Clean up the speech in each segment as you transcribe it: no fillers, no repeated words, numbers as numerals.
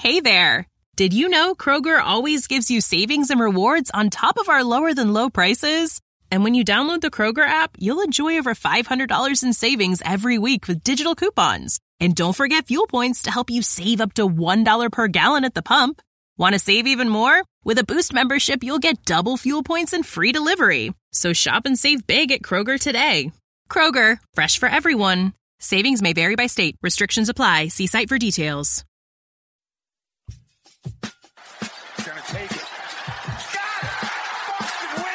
Hey there! Did you know Kroger always gives you savings and rewards on top of our lower-than-low prices? And when you download the Kroger app, you'll enjoy over $500 in savings every week with digital coupons. And don't forget fuel points to help you save up to $1 per gallon at the pump. Want to save even more? With a Boost membership, you'll get double fuel points and free delivery. So shop and save big at Kroger today. Kroger, fresh for everyone. Savings may vary by state. Restrictions apply. See site for details. Gonna take it. Got it! Boston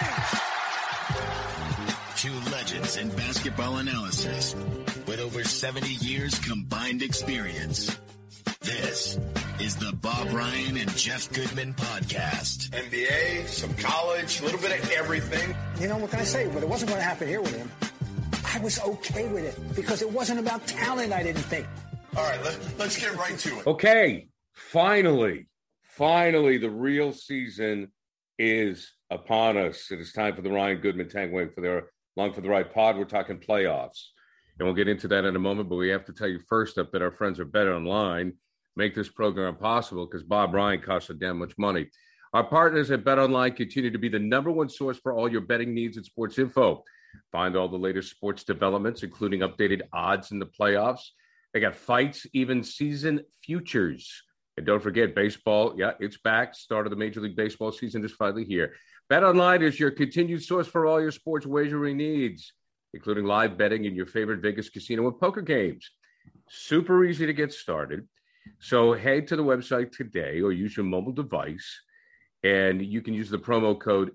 wins! Two legends in basketball analysis with over 70 years combined experience. This is the Bob Ryan and Jeff Goodman podcast. NBA, some college, a little bit of everything. You know, what can I say? But it wasn't going to happen here with him. I was okay with it because it wasn't about talent, I didn't think. All right, let's get right to it. Okay, finally, the real season is upon us. It is time for the Ryan Goodman Tank Wing for their Long for the Right pod. We're talking playoffs, and we'll get into that in a moment, but we have to tell you first up that our friends are Bet Online. Make this program possible because Bob Ryan costs so damn much money. Our partners at Bet Online continue to be the number one source for all your betting needs and sports info. Find all the latest sports developments, including updated odds in the playoffs. They got fights, even season futures. And don't forget, baseball, yeah, it's back. Start of the Major League Baseball season is finally here. Bet Online is your continued source for all your sports wagering needs, including live betting in your favorite Vegas casino and poker games. Super easy to get started. So head to the website today or use your mobile device, and you can use the promo code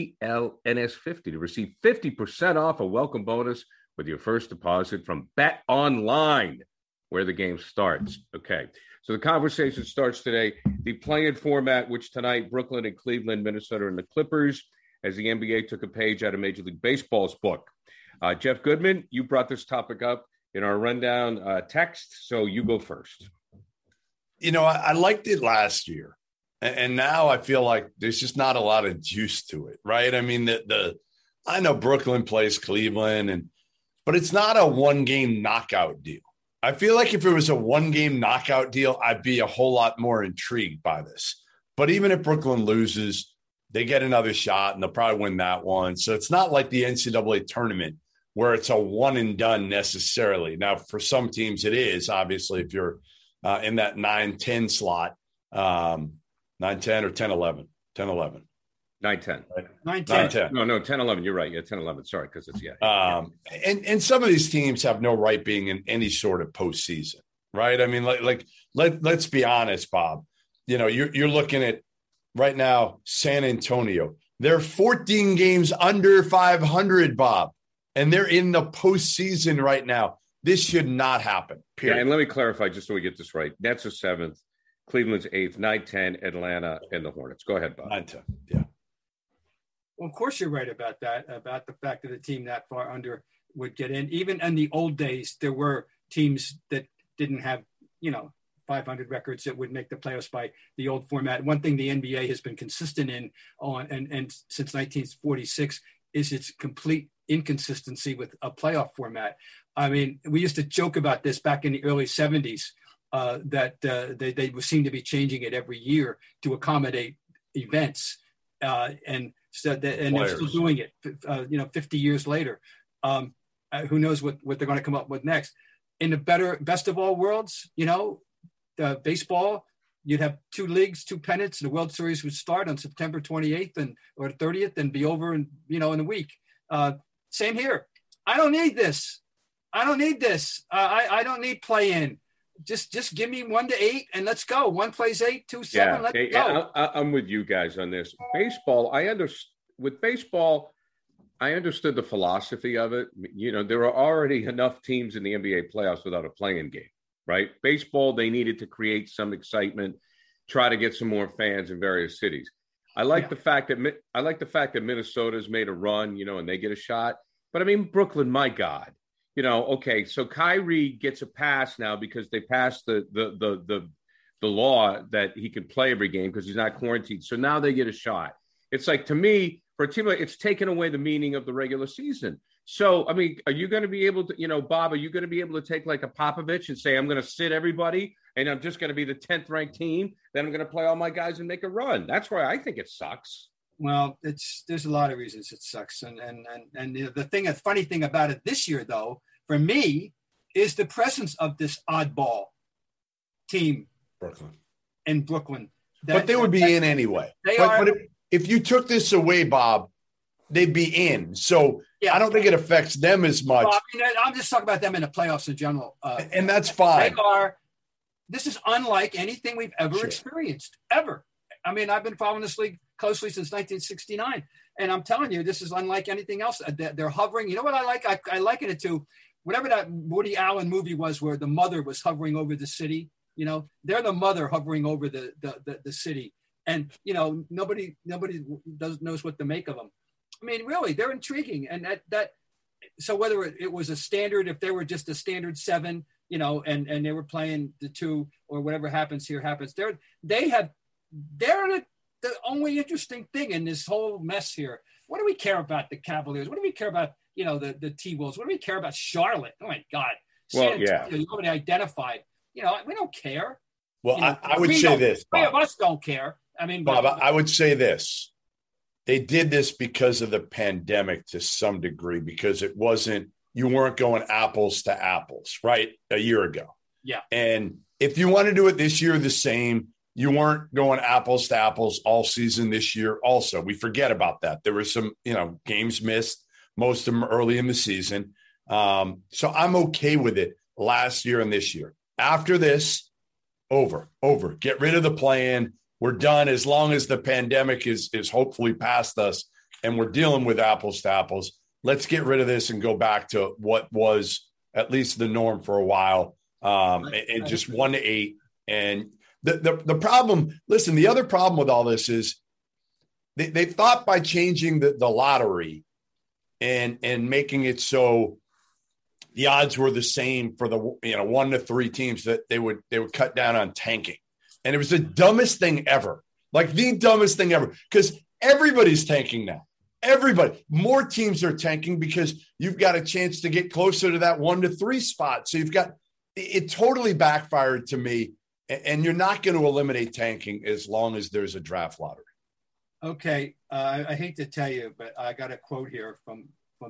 CLNS50 to receive 50% off a welcome bonus with your first deposit from Bet Online, where the game starts. Okay, so the conversation starts today. The play-in format, which tonight Brooklyn and Cleveland, Minnesota, and the Clippers, as the NBA took a page out of Major League Baseball's book. Jeff Goodman, you brought this topic up in our rundown text, so you go first. You know, I liked it last year, and now I feel like there's just not a lot of juice to it, right? I mean, I know Brooklyn plays Cleveland, but it's not a one-game knockout deal. I feel like if it was a one-game knockout deal, I'd be a whole lot more intrigued by this. But even if Brooklyn loses, they get another shot, and they'll probably win that one. So it's not like the NCAA tournament where it's a one-and-done necessarily. Now, for some teams, it is, obviously, if you're in that 9-10 slot, 9-10 or 10-11? 10-11. 9-10. Right? 9-10. No, 10-11. You're right. Yeah, 10-11. Sorry, because it's, And some of these teams have no right being in any sort of postseason, right? I mean, let's be honest, Bob. You know, you're looking at right now San Antonio. They're 14 games under 500, Bob, and they're in the postseason right now. This should not happen, period. Yeah, and let me clarify just so we get this right. Nets are 7th, Cleveland's 8th, 9-10, Atlanta, and the Hornets. Go ahead, Bob. 9-10, yeah. Well, of course you're right about that, about the fact that a team that far under would get in. Even in the old days, there were teams that didn't have, 500 records that would make the playoffs by the old format. One thing the NBA has been consistent in and since 1946 is its complete inconsistency with a playoff format. I mean, we used to joke about this back in the early 70s that they seem to be changing it every year to accommodate events. And they're still doing it, 50 years later. Who knows what they're going to come up with next. In the best of all worlds, baseball, you'd have 2 leagues, 2 pennants. The World Series would start on September 28th or 30th and be over in a week. Same here. I don't need this. I don't need play-in. Just give me 1 to 8 and let's go. 1 plays 8, 2, 7. Let's go. I'm with you guys on this. Baseball, I understood the philosophy of it. There are already enough teams in the NBA playoffs without a play-in game, right? Baseball, they needed to create some excitement, try to get some more fans in various cities. I like the fact that Minnesota's made a run, and they get a shot. But I mean, Brooklyn, my God. Okay, so Kyrie gets a pass now because they passed the law that he can play every game because he's not quarantined. So now they get a shot. It's like, to me, for a team, it's taken away the meaning of the regular season. So, I mean, are you going to be able to, Bob, are you going to be able to take like a Popovich and say, I'm going to sit everybody and I'm just going to be the 10th ranked team, then I'm going to play all my guys and make a run. That's why I think it sucks. Well, there's a lot of reasons it sucks. And the funny thing about it this year, though, for me, is the presence of this oddball team in Brooklyn. But they would be in anyway. But if you took this away, Bob, they'd be in. So I don't think it affects them as much. Well, I mean, I'm just talking about them in the playoffs in general. And that's fine. This is unlike anything we've ever experienced, ever. I mean, I've been following this league closely since 1969. And I'm telling you, this is unlike anything else. They're hovering. You know what I like? I liken it to whatever that Woody Allen movie was where the mother was hovering over the city. You know, they're the mother hovering over the city. And, you know, nobody knows what to make of them. I mean, really, they're intriguing. And so whether it was a standard, if they were just a standard 7, you know, and they were playing the 2 or whatever happens here happens, they're the only interesting thing in this whole mess here. What do we care about the Cavaliers? What do we care about, you know, the T-Wolves? What do we care about Charlotte? Oh my God. Well, yeah. You already identified. You know, we don't care. Well, you know, I would say this. Three of us don't care. I mean, Bob, I would say this. They did this because of the pandemic to some degree, because you weren't going apples to apples, right? A year ago. Yeah. And if you want to do it this year, the same, you weren't going apples to apples all season this year. Also, we forget about that. There were some, you know, games missed, most of them early in the season. So I'm okay with it last year and this year. After this, over. Get rid of the play-in. We're done as long as the pandemic is hopefully past us and we're dealing with apples to apples. Let's get rid of this and go back to what was at least the norm for a while, and just 1 to 8. And the problem, listen, the other problem with all this is they thought by changing the lottery and making it so the odds were the same for the 1 to 3 teams that they would cut down on tanking. And it was the dumbest thing ever, like the dumbest thing ever, because everybody's tanking now. Everybody, more teams are tanking because you've got a chance to get closer to that 1 to 3 spot. So it totally backfired to me. And you're not going to eliminate tanking as long as there's a draft lottery. Okay. I hate to tell you, but I got a quote here from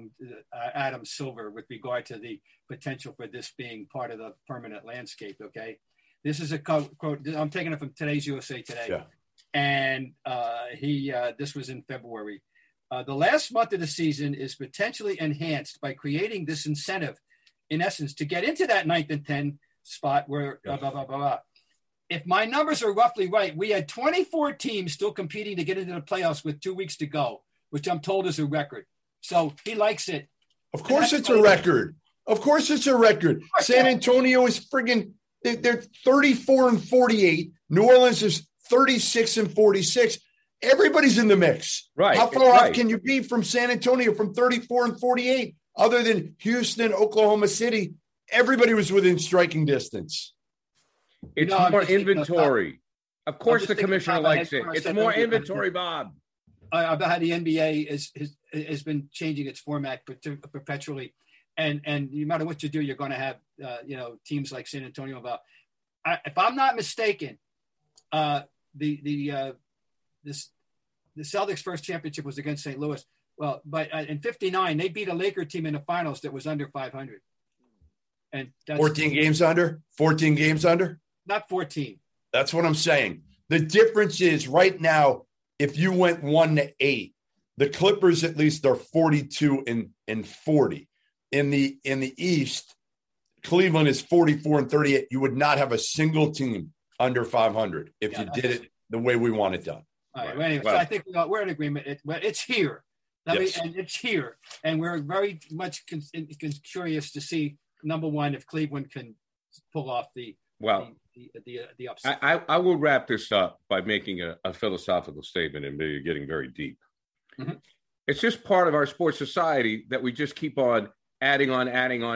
Adam Silver with regard to the potential for this being part of the permanent landscape. Okay. This is a quote. I'm taking it from today's USA Today. Yeah. And this was in February. The last month of the season is potentially enhanced by creating this incentive, in essence, to get into that 9th and 10 spot where blah, blah, blah, blah, blah. If my numbers are roughly right, we had 24 teams still competing to get into the playoffs with 2 weeks to go, which I'm told is a record. So he likes it. Of course it's a record. Of course it's a record. San Antonio is friggin' they're 34-48. New Orleans is 36-46. Everybody's in the mix. Right. How far off can you be from San Antonio from 34-48? Other than Houston, Oklahoma City, everybody was within striking distance. It's more inventory. Of course the commissioner likes it. It's more inventory, Bob. About how the NBA has been changing its format perpetually. And no matter what you do, you're going to have, teams like San Antonio. If I'm not mistaken, the Celtics' first championship was against St. Louis. Well, but in '59, they beat a Laker team in the finals that was under 500. And that's 14 games under? 14 games under? Not 14. That's what I'm saying. The difference is right now, if you went 1 to 8, the Clippers at least are 42 and 40. In the East, Cleveland is 44-38. You would not have a single team under 500 if you did it the way we want it done. All right. Well, anyway, so I think we're in agreement. It's here. Yes. And it's here. And we're very much curious to see, number one, if Cleveland can pull off the upset. I will wrap this up by making a philosophical statement and maybe getting very deep. Mm-hmm. It's just part of our sports society that we just keep on adding on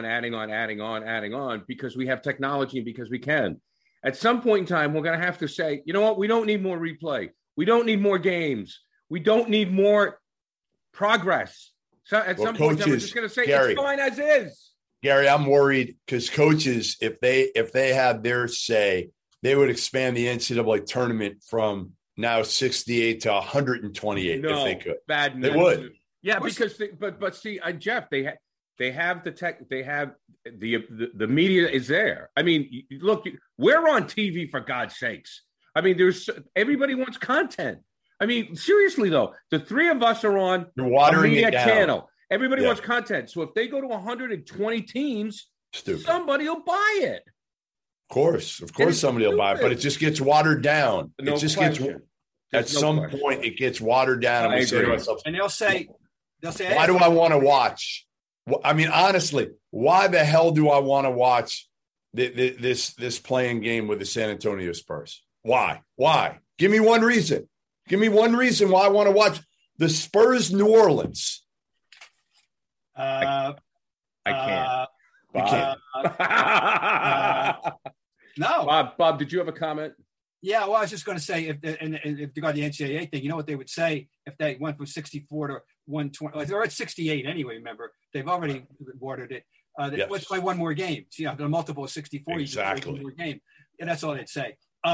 because we have technology and because we can. At some point in time, we're going to have to say, you know what? We don't need more replay. We don't need more games. We don't need more progress. So at some point in time, we're just going to say, Gary, it's fine as is. Gary, I'm worried because coaches, if they had their say, they would expand the NCAA tournament from now 68 to 128 if they could. Bad news. They would. Yeah, because but see, Jeff, they have the tech, they have the media is there. I mean, look, we're on TV for God's sakes. I mean, everybody wants content. I mean, seriously though, the three of us are on a media channel. Everybody wants content. So if they go to 120 teams, somebody will buy it. Of course, somebody will buy it, but it just gets watered down. No it just question. gets point, it gets watered down, and we say to ourselves, and they'll say, why do I want to watch? I mean, honestly, why the hell do I want to watch this playing game with the San Antonio Spurs? Why? Give me one reason. Give me one reason why I want to watch the Spurs New Orleans. I can't. You can't. No. Bob, did you have a comment? Yeah, well, I was just going to say, if you got the NCAA thing, you know what they would say if they went from 64 to 120? Like they're at 68 anyway, remember? They've already watered it. Let's play one more game. So, you know, the multiple of 64, exactly. You can play one more game. And that's all they'd say.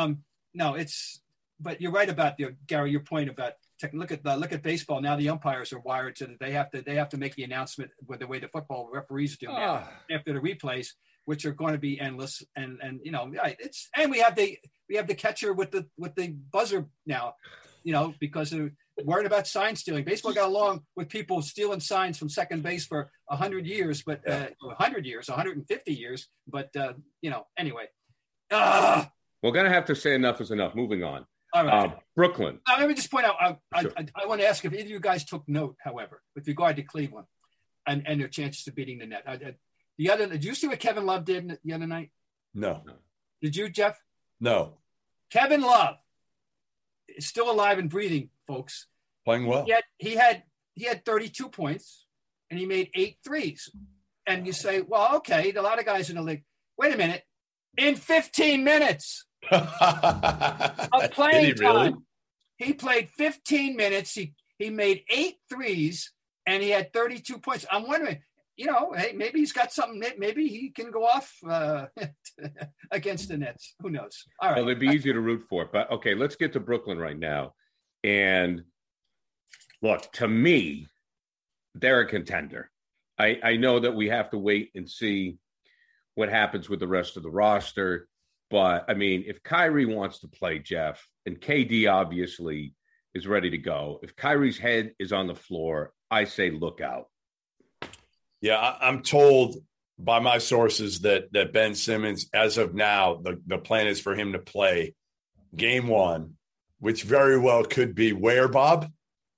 But you're right about, Gary, your point about look at baseball. Now the umpires are wired so that they have to make the announcement with the way the football referees do now after the replays, which are going to be endless. And you know, and we have the catcher with the buzzer now, you know, because they're worried about sign stealing. Baseball got along with people stealing signs from second base for 100 years, but 100 years, 150 years. But you know, anyway. We're going to have to say enough is enough. Moving on. All right. Brooklyn. Now, let me just point out, Sure. I want to ask if either of you guys took note, however, with regard to Cleveland and their chances of beating the net. Did you see what Kevin Love did the other night? No. Did you, Jeff? No. Kevin Love is still alive and breathing, folks. Playing well. He had 32 points, and he made 8 threes. And you say, well, okay, a lot of guys in the league. Wait a minute. In 15 minutes of playing time, he played 15 minutes. He made 8 threes, and he had 32 points. I'm wondering, you know, hey, maybe he's got something. Maybe he can go off against the Nets. Who knows? All right. Well, it'd be easy to root for. But, okay, let's get to Brooklyn right now. And, look, to me, they're a contender. I know that we have to wait and see what happens with the rest of the roster. But, I mean, if Kyrie wants to play, Jeff, and KD obviously is ready to go, if Kyrie's head is on the floor, I say look out. Yeah, I'm told by my sources that Ben Simmons, as of now, the plan is for him to play game 1, which very well could be where, Bob?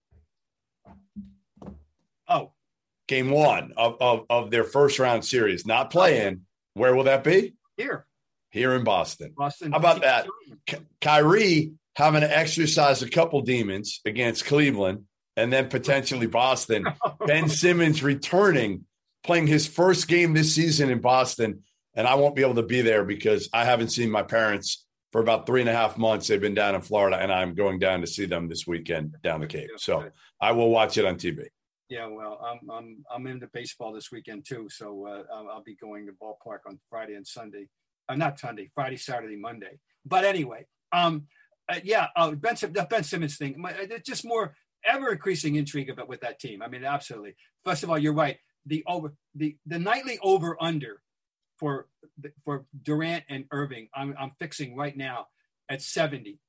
Oh. Game 1 of their first round series. Not playing. Where will that be? Here in Boston. How about that? Kyrie having to exercise a couple demons against Cleveland and then potentially Boston. Ben Simmons returning, playing his first game this season in Boston. And I won't be able to be there because I haven't seen my parents for about 3.5 months. They've been down in Florida, and I'm going down to see them this weekend down the Cape. So I will watch it on TV. Yeah, well, I'm into baseball this weekend too, so I'll be going to ballpark on Friday and Sunday. Not Sunday, Friday, Saturday, Monday. But anyway, Ben Simmons thing. It's just more ever increasing intrigue about with that team. I mean, absolutely. First of all, you're right. The nightly over under for Durant and Irving, I'm fixing right now at 70.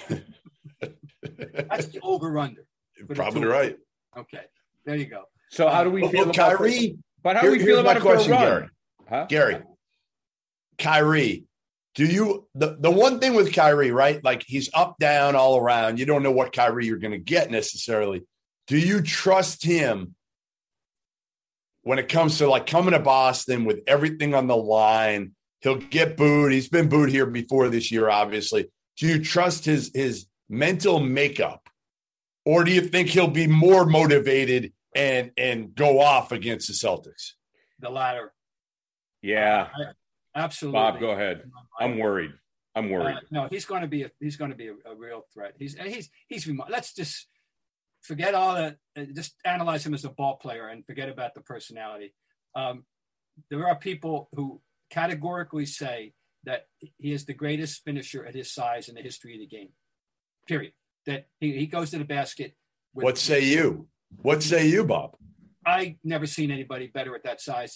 That's the over under. Probably right. Okay. There you go. So how do we feel about Kyrie? But how do we feel about my question, Gary? Huh? Gary, Kyrie, do you the one thing with Kyrie, right? Like he's up, down, all around. You don't know what Kyrie you're going to get necessarily. Do you trust him when it comes to like coming to Boston with everything on the line? He'll get booed. He's been booed here before this year, obviously. Do you trust his mental makeup? Or do you think he'll be more motivated and go off against the Celtics? The latter. Yeah. Absolutely. Bob, go ahead. I'm worried. No, he's going to be a real threat. Let's just forget all that. Just analyze him as a ball player and forget about the personality. There are people who categorically say that he is the greatest finisher at his size in the history of the game. Period. That he goes to the basket. What say you? What say you, Bob? I never seen anybody better at that size.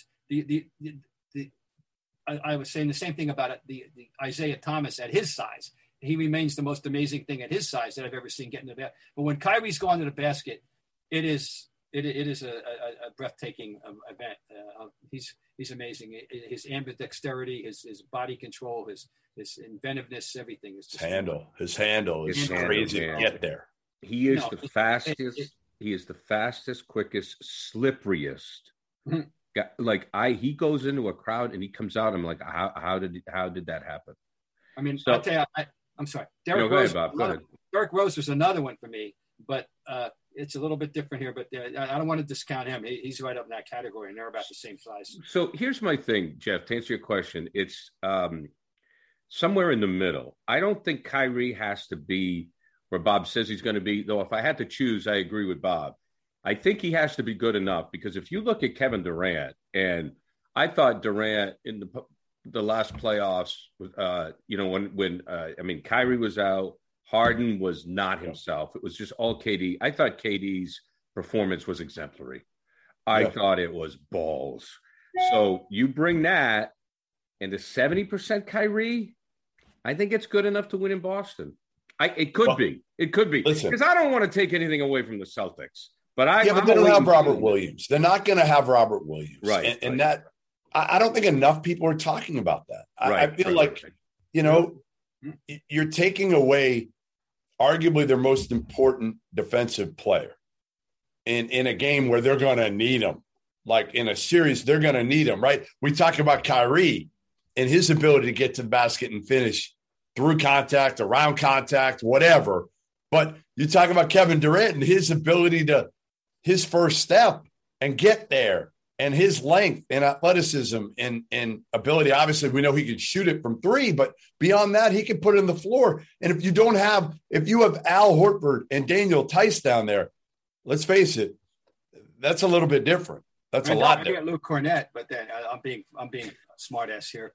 I was saying the same thing about the Isaiah Thomas at his size. He remains the most amazing thing at his size that I've ever seen get in the basket. But when Kyrie's gone to the basket, it is a breathtaking event. He's amazing. His ambidexterity, his body control, his inventiveness, everything is just his handle is crazy to get there. He is the fastest. He is the fastest, quickest, slipperiest. Mm-hmm. He goes into a crowd and he comes out. I'm like, how did that happen? I mean, I'll tell you, I'm sorry. Derrick Rose. Go ahead, Bob. Derrick Rose was another one for me, but it's a little bit different here. But I don't want to discount him. He's right up in that category, and they're about the same size. So here's my thing, Jeff. To answer your question, it's somewhere in the middle. I don't think Kyrie has to be where Bob says he's going to be. Though, if I had to choose, I agree with Bob. I think he has to be good enough, because if you look at Kevin Durant, and I thought Durant in the last playoffs, when Kyrie was out, Harden was not himself. It was just all KD. I thought KD's performance was exemplary. I thought it was balls. So you bring that into 70% Kyrie, I think it's good enough to win in Boston. It could be. Because I don't want to take anything away from the Celtics. But they don't have Robert Williams. They're not going to have Robert Williams. Right. And that, I don't think enough people are talking about that. I feel you're taking away arguably their most important defensive player in a game where they're going to need him. Like in a series, they're going to need him, right? We talk about Kyrie and his ability to get to the basket and finish through contact, around contact, whatever. But you talk about Kevin Durant and his ability to his first step and get there, and his length and athleticism and ability. Obviously, we know he can shoot it from three, but beyond that, he can put it on the floor. And if you have Al Horford and Daniel Tice down there, let's face it, that's a little bit different. That's a lot different. Luke Cornett, but then I'm being smart ass here.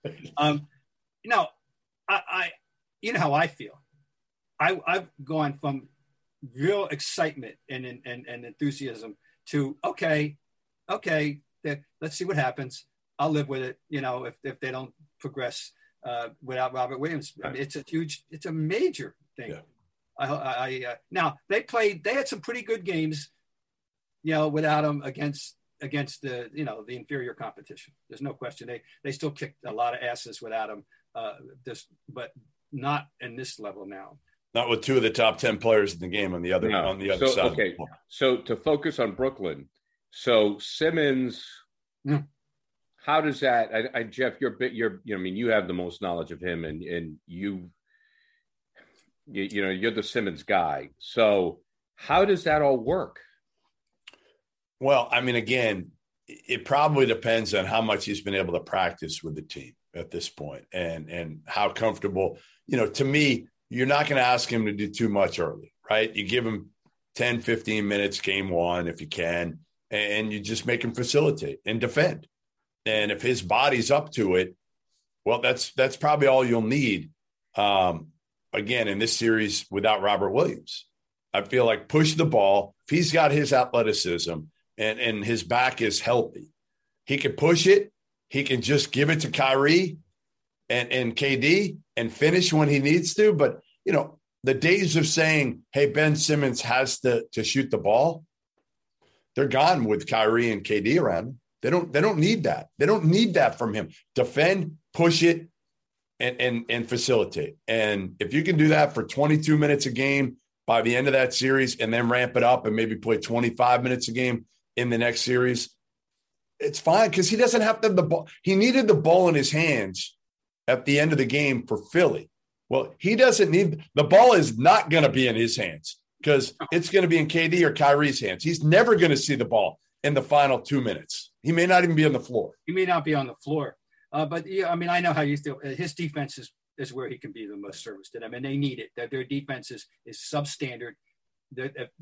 You know how I feel. I've gone from real excitement and enthusiasm to okay, let's see what happens. I'll live with it. If they don't progress without Robert Williams, I mean, it's a major thing. Yeah. Now they had some pretty good games, without him against the the inferior competition. There's no question. They still kicked a lot of asses without him. But not in this level now. Not with two of the top 10 players in the game on the other side. Okay, so to focus on Brooklyn, so Simmons, how does that? Jeff, you have the most knowledge of him, and you're the Simmons guy. So how does that all work? Well, I mean, again, it probably depends on how much he's been able to practice with the team at this point, and how comfortable. To me, you're not going to ask him to do too much early, right? You give him 10, 15 minutes game one if you can, and you just make him facilitate and defend. And if his body's up to it, well, that's probably all you'll need. Again, in this series without Robert Williams, I feel like push the ball. If he's got his athleticism and his back is healthy, he can push it. He can just give it to Kyrie and KD and finish when he needs to. But, the days of saying, hey, Ben Simmons has to shoot the ball, they're gone with Kyrie and KD around him. They don't need that. They don't need that from him. Defend, push it, and facilitate. And if you can do that for 22 minutes a game by the end of that series, and then ramp it up and maybe play 25 minutes a game in the next series, it's fine, because he doesn't have to have the ball. He needed the ball in his hands at the end of the game for Philly. Well, he doesn't need – the ball is not going to be in his hands, because it's going to be in KD or Kyrie's hands. He's never going to see the ball in the final 2 minutes. He may not even be on the floor. He may not be on the floor. But, I mean, I know how you feel. His defense is where he can be the most service to them, and they need it. Their defense is substandard. If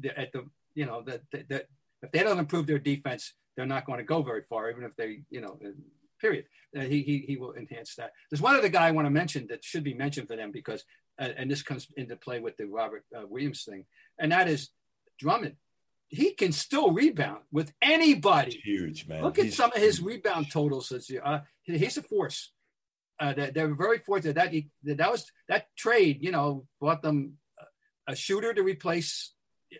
they don't improve their defense, they're not going to go very far, even if they, period. He will enhance that. There's one other guy I want to mention that should be mentioned for them because, and this comes into play with the Robert Williams thing, and that is Drummond. He can still rebound with anybody. It's huge, man. Look at some of his rebound totals this year. He's a force. They're very fortunate that trade, bought them a shooter to replace,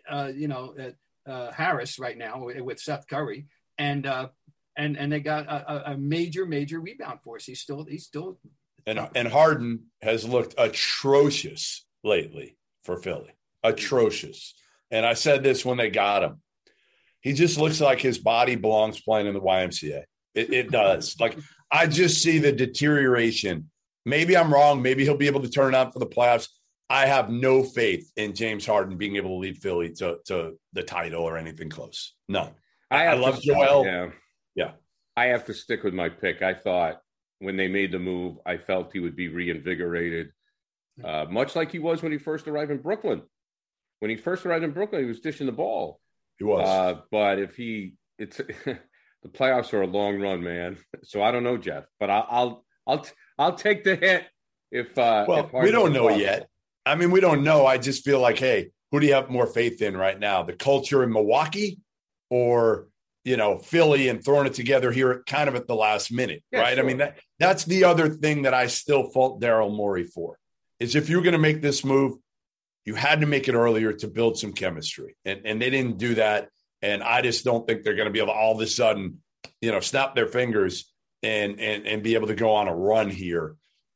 Harris right now with Seth Curry, and they got a major rebound force. He's still. And Harden has looked atrocious lately for Philly. Atrocious. And I said this when they got him. He just looks like his body belongs playing in the YMCA. It does. Like, I just see the deterioration. Maybe I'm wrong. Maybe he'll be able to turn it on for the playoffs. I have no faith in James Harden being able to lead Philly to the title or anything close. None. I love Joel. Yeah. I have to stick with my pick. I thought when they made the move, I felt he would be reinvigorated, much like he was when he first arrived in Brooklyn. When he first arrived in Brooklyn, he was dishing the ball. He was. But the playoffs are a long run, man. So I don't know, Jeff, but I'll take the hit if we don't know yet. I mean, we don't know. I just feel like, hey, who do you have more faith in right now? The culture in Milwaukee or, Philly and throwing it together here kind of at the last minute, right? Sure. I mean, that's the other thing that I still fault Daryl Morey for is if you're going to make this move, you had to make it earlier to build some chemistry. And they didn't do that. And I just don't think they're going to be able to all of a sudden, snap their fingers and be able to go on a run here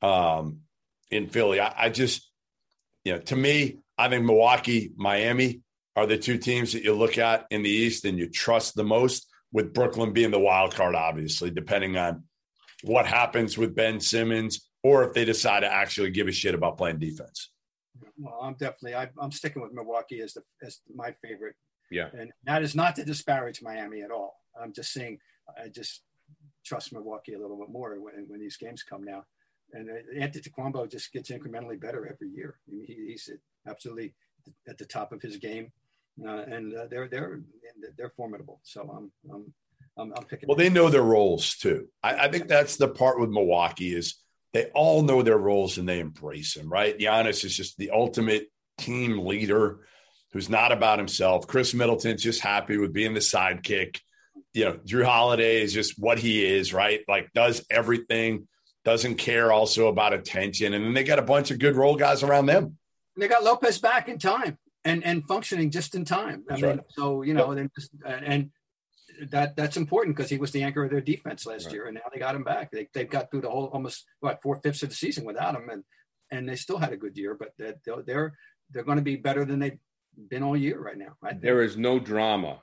in Philly. I just, to me, I think Milwaukee, Miami are the two teams that you look at in the East and you trust the most, with Brooklyn being the wild card, obviously, depending on what happens with Ben Simmons or if they decide to actually give a shit about playing defense. Well, I'm sticking with Milwaukee as my favorite. Yeah. And that is not to disparage Miami at all. I'm just saying, I just trust Milwaukee a little bit more when these games come now. And Antetokounmpo just gets incrementally better every year. I mean, he's absolutely at the top of his game, and they're formidable. So I'm picking. Well, they know their roles too. I think that's the part with Milwaukee is they all know their roles and they embrace them. Right? Giannis is just the ultimate team leader who's not about himself. Chris Middleton's just happy with being the sidekick. Drew Holiday is just what he is. Right? Like does everything. Doesn't care also about attention. And then they got a bunch of good role guys around them. They got Lopez back in time and functioning just in time. I mean, right. So, and that's important because he was the anchor of their defense last year. And now they got him back. They've got through the whole, almost 4/5 of the season without him. And they still had a good year, but they're going to be better than they've been all year right now. There is no drama.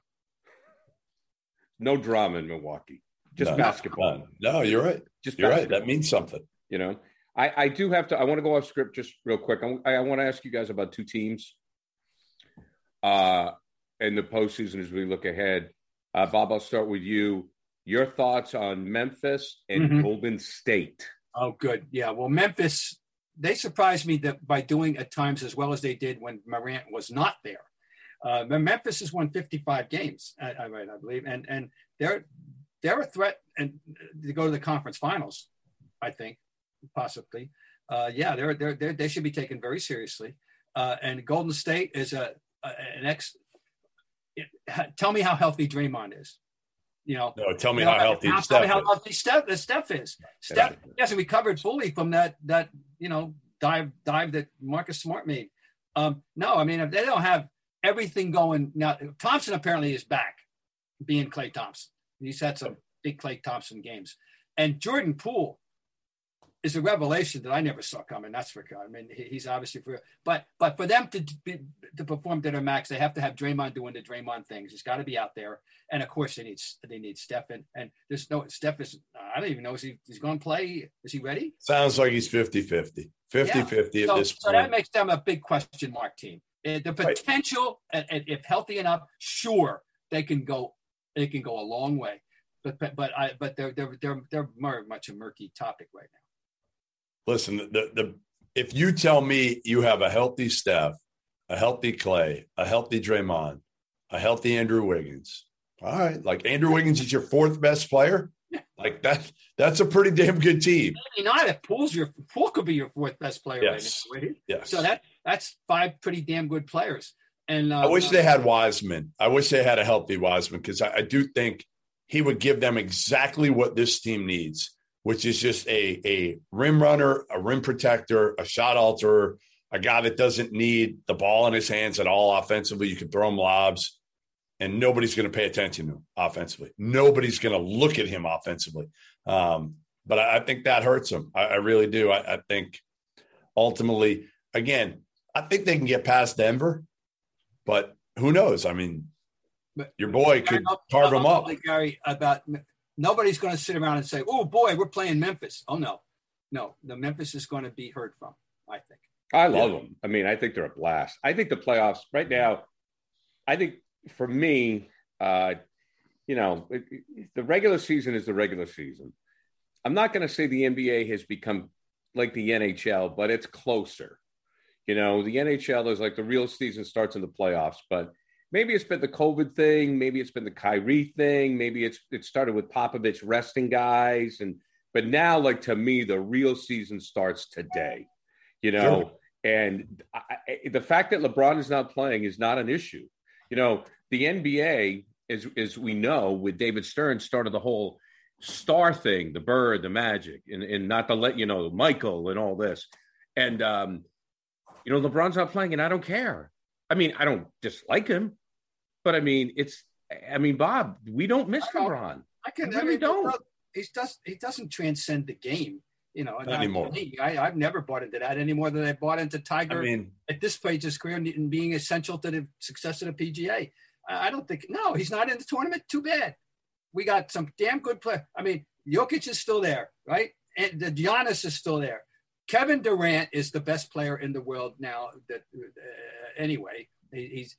No drama in Milwaukee. Just basketball. No, you're right. You're right. That means something. I do have to. I want to go off script just real quick. I want to ask you guys about two teams in the postseason as we look ahead. Bob, I'll start with you. Your thoughts on Memphis and Golden State? Oh, good. Yeah. Well, Memphis, they surprised me by doing at times as well as they did when Morant was not there. Memphis has won 55 games, I believe, and they're a threat and to go to the conference finals, I think, possibly. They should be taken very seriously. And Golden State is tell me how healthy Draymond is. No, tell me how healthy Steph is. Tell me how healthy Steph is. Steph hasn't recovered fully from that dive that Marcus Smart made. No, I mean, if they don't have everything going now, Thompson apparently is back, being Klay Thompson. He's had some big Klay Thompson games. And Jordan Poole is a revelation that I never saw coming. That's for sure. I mean, he's obviously but for them to perform to their max, they have to have Draymond doing the Draymond things. He's got to be out there. And of course they need Steph. And there's no Steph is, I don't even know, he's going to play. Is he ready? Sounds like he's 50-50 at this point. So that makes them a big question mark team. The potential, if healthy enough, sure, they can go a long way. But they're very much a murky topic right now. Listen, if you tell me you have a healthy Steph, a healthy Klay, a healthy Draymond, a healthy Andrew Wiggins, all right, like Andrew Wiggins is your fourth best player, Like that's a pretty damn good team. Maybe not if Poole could be your fourth best player. Yes. Right now. Yes. So that's 5 pretty damn good players. And I wish they had Wiseman. I wish they had a healthy Wiseman, because I do think he would give them exactly what this team needs, which is just a rim runner, a rim protector, a shot alterer, a guy that doesn't need the ball in his hands at all offensively. You can throw him lobs, and nobody's going to pay attention to him offensively. Nobody's going to look at him offensively. But I think that hurts him. I really do. I think ultimately, again, I think they can get past Denver, but who knows? I mean, your boy could carve him up. Gary, nobody's going to sit around and say, "Oh boy, we're playing Memphis." Oh no, the Memphis is going to be heard from. I think. I love them. I mean, I think they're a blast. I think the playoffs right now. I think for me, the regular season is the regular season. I'm not going to say the NBA has become like the NHL, but it's closer. The NHL is like the real season starts in the playoffs, but maybe it's been the COVID thing. Maybe it's been the Kyrie thing. Maybe it started with Popovich resting guys. But now, like, to me, the real season starts today, Sure. And the fact that LeBron is not playing is not an issue. The NBA, as we know, with David Stern, started the whole star thing, the Bird, the Magic, and not to let Michael and all this. And, LeBron's not playing, and I don't care. I mean, I don't dislike him, but Bob, we don't miss LeBron. We don't. He doesn't transcend the game. Not anymore. I've never bought into that any more than I bought into Tiger at this stage of his career and being essential to the success of the PGA. I don't think, no, he's not in the tournament. Too bad. We got some damn good players. I mean, Jokic is still there, right? And the Giannis is still there. Kevin Durant is the best player in the world now. That anyway, he's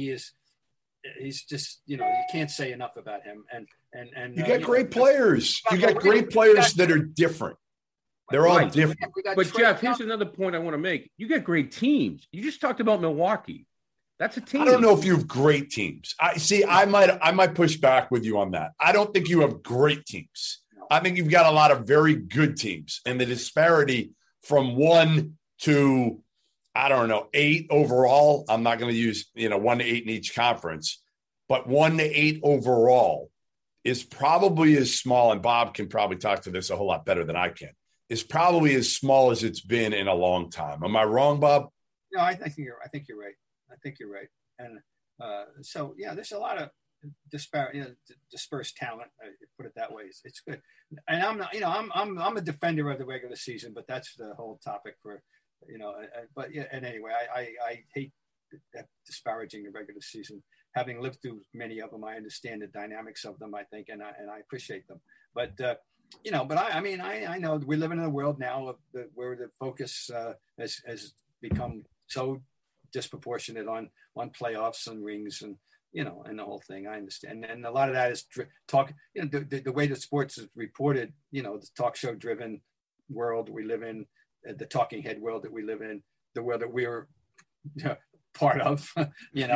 just, you can't say enough about him. And you got great players. You got great players that are different. They're all different. But Jeff, here's another point I want to make. You got great teams. You just talked about Milwaukee. That's a team. I don't know if you have great teams. I might push back with you on that. I don't think you have great teams. I think you've got a lot of very good teams, and the disparity from 1 to, 8 overall. I'm not going to use 1 to 8 in each conference, but 1 to 8 overall is probably as small. And Bob can probably talk to this a whole lot better than I can. Is probably as small as it's been in a long time. Am I wrong, Bob? No, I think you're right. And so, yeah, there's a lot of dispersed talent. Put it that way. It's good. And I'm not, I'm a defender of the regular season, but that's the whole topic for, But yeah, and anyway, I hate that disparaging the regular season. Having lived through many of them, I understand the dynamics of them. I think, and I appreciate them. But I know we live in a world now where the focus has become so disproportionate on playoffs and rings and and the whole thing. I understand, and a lot of that is talk. The way the sports is reported. The talk show driven world we live in, the talking head world that we live in, the world that we're part of. But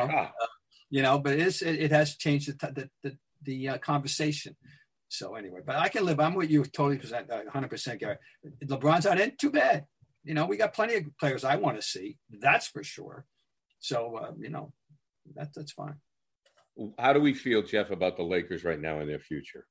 it has changed the conversation. So anyway, but I can live. I'm with you totally, 100%, Gary. LeBron's not in. Too bad. We got plenty of players I want to see. That's for sure. So that's fine. How do we feel, Jeff, about the Lakers right now and their future?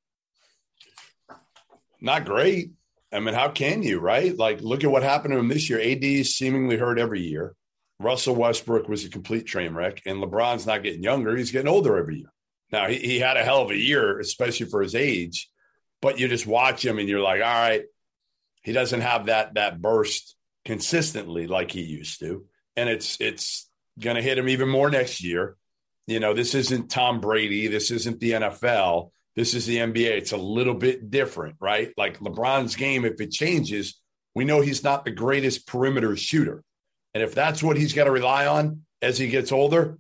Not great. I mean, how can you, right? Like, look at what happened to him this year. AD is seemingly hurt every year. Russell Westbrook was a complete train wreck, and LeBron's not getting younger. He's getting older every year. Now, he had a hell of a year, especially for his age, but you just watch him and you're like, all right, he doesn't have that burst consistently like he used to. And it's going to hit him even more next year. This isn't Tom Brady. This isn't the NFL. This is the NBA. It's a little bit different, right? Like LeBron's game, if it changes, we know he's not the greatest perimeter shooter. And if that's what he's got to rely on as he gets older,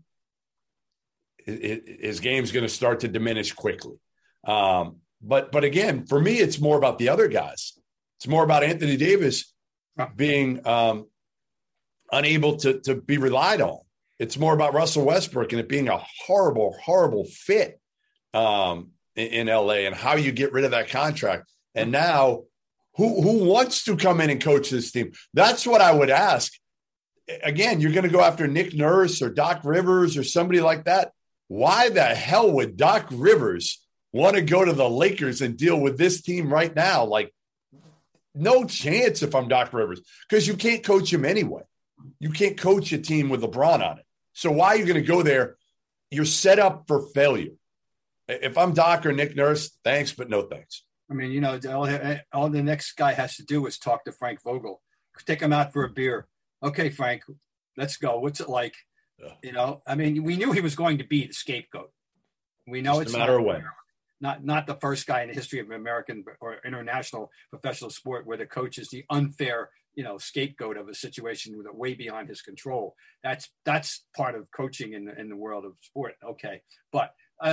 his game's going to start to diminish quickly. But again, for me, it's more about the other guys. It's more about Anthony Davis being unable to be relied on. It's more about Russell Westbrook and it being a horrible, horrible fit. And in LA and how you get rid of that contract. And now who wants to come in and coach this team? That's what I would ask. Again, you're going to go after Nick Nurse or Doc Rivers or somebody like that. Why the hell would Doc Rivers want to go to the Lakers and deal with this team right now? Like, no chance if I'm Doc Rivers, because you can't coach him anyway. You can't coach a team with LeBron on it. So why are you going to go there? You're set up for failure. If I'm Doc or Nick Nurse, thanks, but no thanks. I mean, you know, all the next guy has to do is talk to Frank Vogel. Take him out for a beer. Okay, Frank, let's go. What's it like? Yeah. You know, I mean, we knew he was going to be the scapegoat. We know Just it's a matter of when. Not the first guy in the history of American or international professional sport where the coach is the unfair, you know, scapegoat of a situation with way beyond his control. That's part of coaching in the world of sport. Okay, but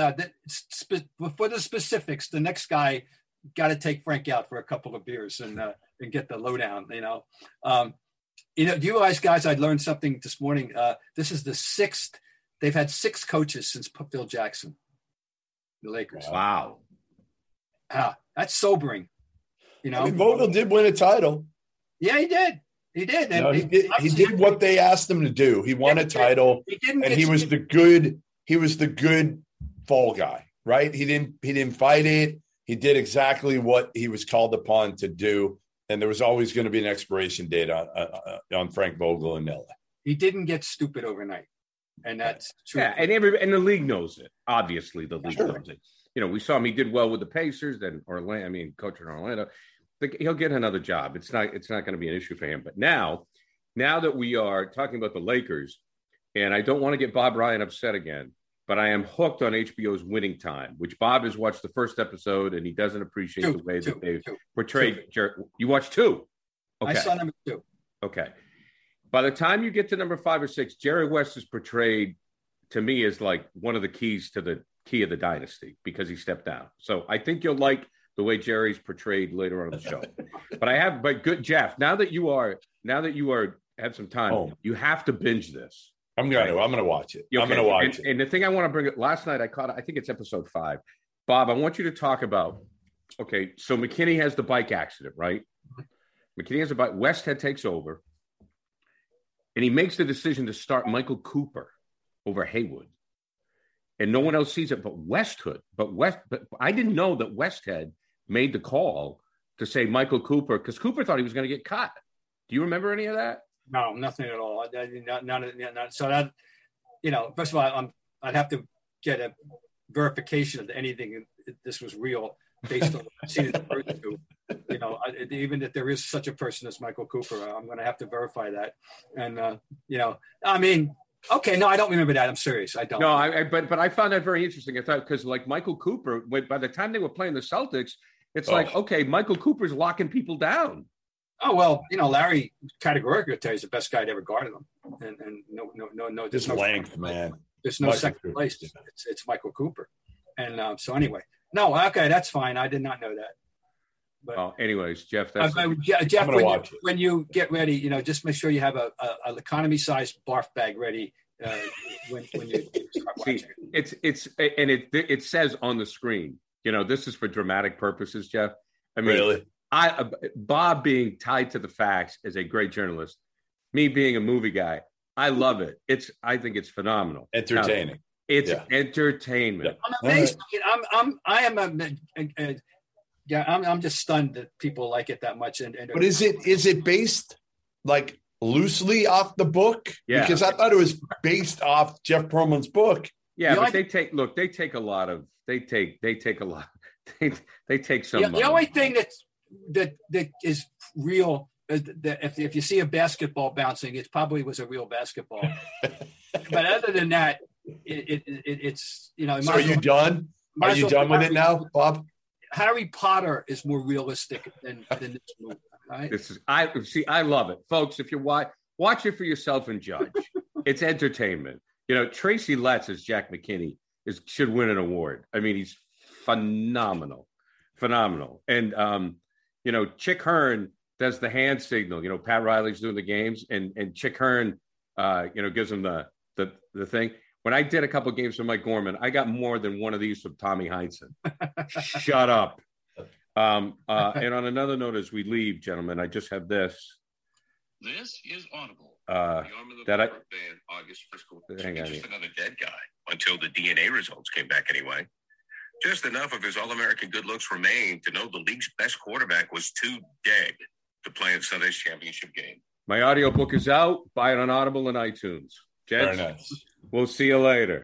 for the specifics, the next guy got to take Frank out for a couple of beers and get the lowdown. You know, you guys, I learned something this morning. This is the 6th. They've had 6 coaches since Phil Jackson. The Lakers. Wow. That's sobering. You know, I mean, Vogel did win a title. Yeah, he did. He did. And he did what they asked him to do. He won a title, and he was the good fall guy, right? He didn't fight it. He did exactly what he was called upon to do, and there was always going to be an expiration date on Frank Vogel in LA. He didn't get stupid overnight. And that's true. Yeah, and the league knows it. Obviously, the league knows it. You know, we saw him. He did well with the Pacers, then Orlando. I mean, coaching Orlando. He'll get another job. It's not going to be an issue for him. But now that we are talking about the Lakers, and I don't want to get Bob Ryan upset again, but I am hooked on HBO's Winning Time, which Bob has watched the first episode, and he doesn't appreciate the way that they've portrayed. You watched 2? Okay. I saw number 2. Okay. By the time you get to number 5 or 6, Jerry West is portrayed to me as like one of the keys to the key of the dynasty because he stepped down. So I think you'll like the way Jerry's portrayed later on in the show. But good, Jeff. Now that you have some time, you have to binge this. I'm going to watch it. Okay. I'm going to watch it. And the thing I want to bring up, last night I think it's episode 5. Bob, I want you to talk about. Okay, so McKinney has the bike accident, right? McKinney has a bike. Westhead takes over. And he makes the decision to start Michael Cooper over Haywood. And no one else sees it but Westhood. But I didn't know that Westhead made the call to say Michael Cooper because Cooper thought he was going to get cut. Do you remember any of that? No, nothing at all. Not so that, you know, first of all, I'd have to get a verification of anything this was real based on what I've seen in the first 2. You know, even if there is such a person as Michael Cooper, I'm going to have to verify that. And, you know, I mean, okay, no, I don't remember that. I'm serious. I don't. No, but I found that very interesting. I thought because like Michael Cooper, by the time they were playing the Celtics, it's like, okay, Michael Cooper's locking people down. Oh, well, you know, Larry categorically tell you he's the best guy to ever guarded him. And no. Just length, man. There's no second place. It's Michael Cooper. And so anyway, no, okay, that's fine. I did not know that. But anyways, Jeff, Jeff, when you get ready, you know, just make sure you have an economy-sized barf bag ready when you start watching it. It says on the screen, you know, this is for dramatic purposes, Jeff. I mean, really? Bob being tied to the facts as a great journalist, me being a movie guy, I love it. I think it's phenomenal. Entertaining. It's entertainment. I'm amazed. I'm just stunned that people like it that much. But is it based like loosely off the book? Yeah. Because I thought it was based off Jeff Pearlman's book. Yeah, but they take some. The only thing that is real is that if you see a basketball bouncing, it probably was a real basketball. But other than that, it's, you know. So are you done? Are you done with it now, Bob? Harry Potter is more realistic than this movie. Right? I love it, folks. If you watch it for yourself and judge. It's entertainment. You know, Tracy Letts as Jack McKinney should win an award. I mean, he's phenomenal. And you know, Chick Hearn does the hand signal. You know, Pat Riley's doing the games, and Chick Hearn, you know, gives him the thing. When I did a couple of games with Mike Gorman, I got more than one of these from Tommy Heinsohn. Shut up. And on another note, as we leave, gentlemen, I just have this. This is Audible. The arm of the band, August Frisco. Hang on. Just another dead guy until the DNA results came back anyway. Just enough of his All-American good looks remained to know the league's best quarterback was too dead to play in Sunday's championship game. My audiobook is out. Buy it on Audible and iTunes. Gents, Very nice. We'll see you later.